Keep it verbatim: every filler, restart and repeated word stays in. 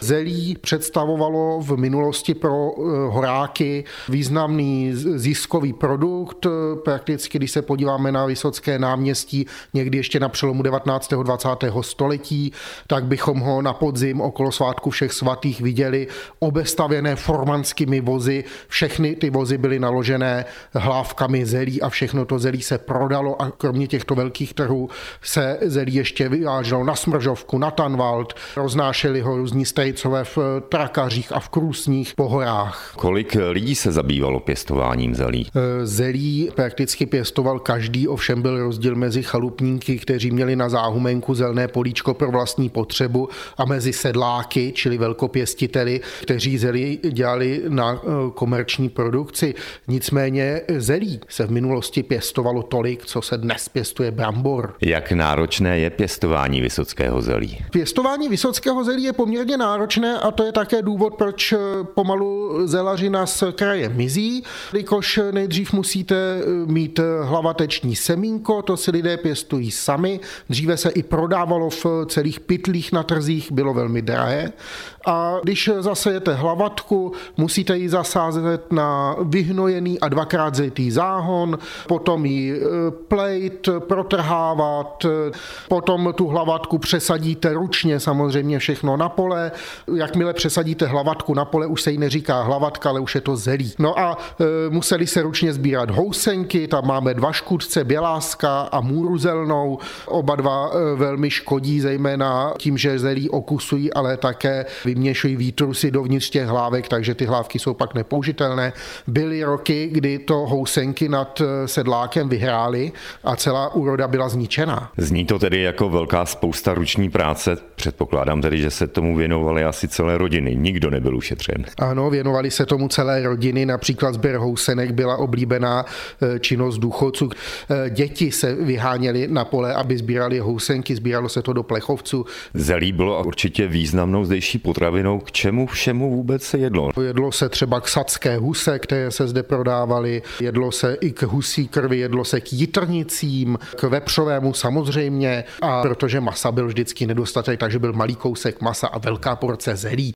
Zelí představovalo v minulosti pro horáky významný ziskový produkt. Prakticky, když se podíváme na Vysocké náměstí někdy ještě na přelomu devatenáctého dvacátého století, tak bychom ho na podzim okolo svátku všech svatých viděli obestavěné formanskými vozy. Všechny ty vozy byly naložené hlávkami zelí a všechno to zelí se prodalo a kromě těchto velkých trhů se zelí ještě vyváželo na Smržovku, na Tanvald, roznášeli ho různí strejcové v Trakařích a v Krůsních po horách. Kolik lidí se zabývalo pěstováním zelí? Zelí prakticky pěstoval každý, ovšem byl rozdíl mezi chalupníky, kteří měli na záhumenku zelné políčko pro vlastní potřebu, a mezi sedláky, čili velkopěstiteli, kteří zelí dělali na komerční produkci. Nicméně zelí se v minulosti pěstovalo tolik, co se dnes pěstuje brambor. Jak náročné je pěstování vysockého zelí? Pěstování vysockého zelí je poměrně náročné a to je také důvod, proč pomalu zelařina z kraje mizí, jelikož nejdřív musíte mít hlavateční semínko, to si lidé pěstují sami. Dříve se i prodávalo v celých pytlích na trzích, bylo velmi drahé. A když zasejete hlavatku, musíte ji zasázet na vyhnojený a dvakrát zejtý záhon, potom ji plejt, protrhávat, potom tu hlavatku přesadíte ručně, samozřejmě všechno na pole. Jakmile přesadíte hlavatku na pole, už se jí neříká hlavatka, ale už je to zelí. No a e, museli se ručně sbírat housenky, tam máme dva škůdce, běláska a můruzelnou. Oba dva e, velmi škodí, zejména tím, že zelí okusují, ale také vyměšují výtrusy dovnitř těch hlávek, takže ty hlávky jsou pak nepoužitelné. Byly roky, kdy to housenky nad sedlákem vyhrály a celá úroda byla zničená. Zní to tedy jako velká spousta ruční práce. Předpokládám tedy, že se tomu věnovaly asi celé rodiny. Nikdo nebyl ušetřen. Ano, věnovali se tomu celé rodiny. Například sběr housenek byla oblíbená činnost důchodců. Děti se vyháněly na pole, aby sbírali housenky. Sbíralo se to do plechovců. Zelí bylo určitě významnou zdejší potravinou. K čemu všemu vůbec se jedlo? Jedlo se třeba k sadské huse, které se zde prodávaly. Jedlo se i k husí krvi, jedlo se k jitrnicím, k vepřovému samozřejmě. A protože masa byl vždycky nedostatek, takže byl malý kousek masa a velká porce zelí.